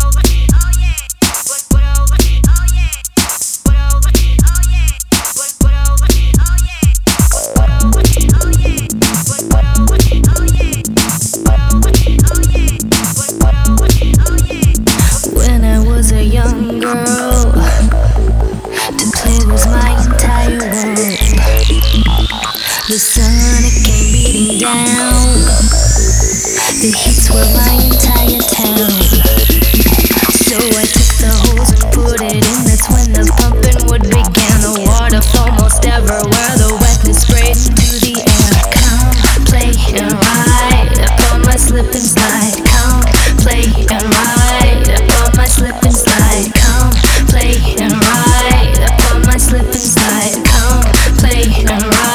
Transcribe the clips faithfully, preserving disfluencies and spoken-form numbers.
The sun, it came beating down. The heats were my entire town. So I took the hose and put it in. That's when the pumping would begin. The water flow most everywhere. The wetness sprayed into the air. Come, play and ride upon my slip and slide. Come, play and ride upon my slip and slide. Come, play and ride upon my slip and slide. Come, play and ride.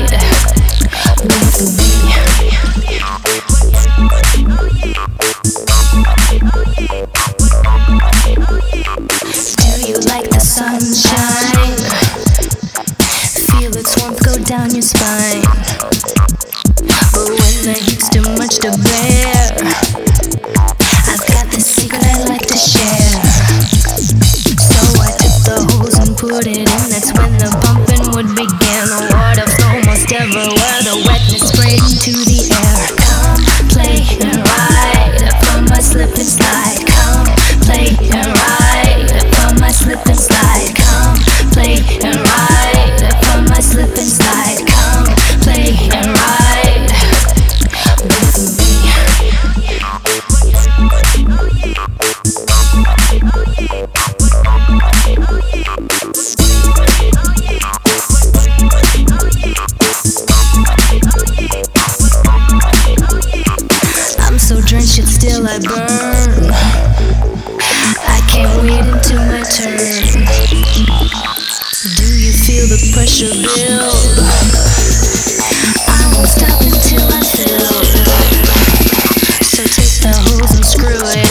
Sunshine, feel its warmth go down your spine. But when the heat's too much to bear, I've got the secret I like to share. So I took the hose and put it in. That's when the pumping would begin. The water flow most everywhere. The wetness sprayed into the air. Come, play and ride upon my slip and slide. Come, play and ride upon my slip and slide. Come, play and ride upon my slip and slide. Come, play and ride with me. I'm so drenched, yet still I burn. I can't wait until my turn. Do you feel the pressure build? I won't stop until I fill. So take the hose and screw it.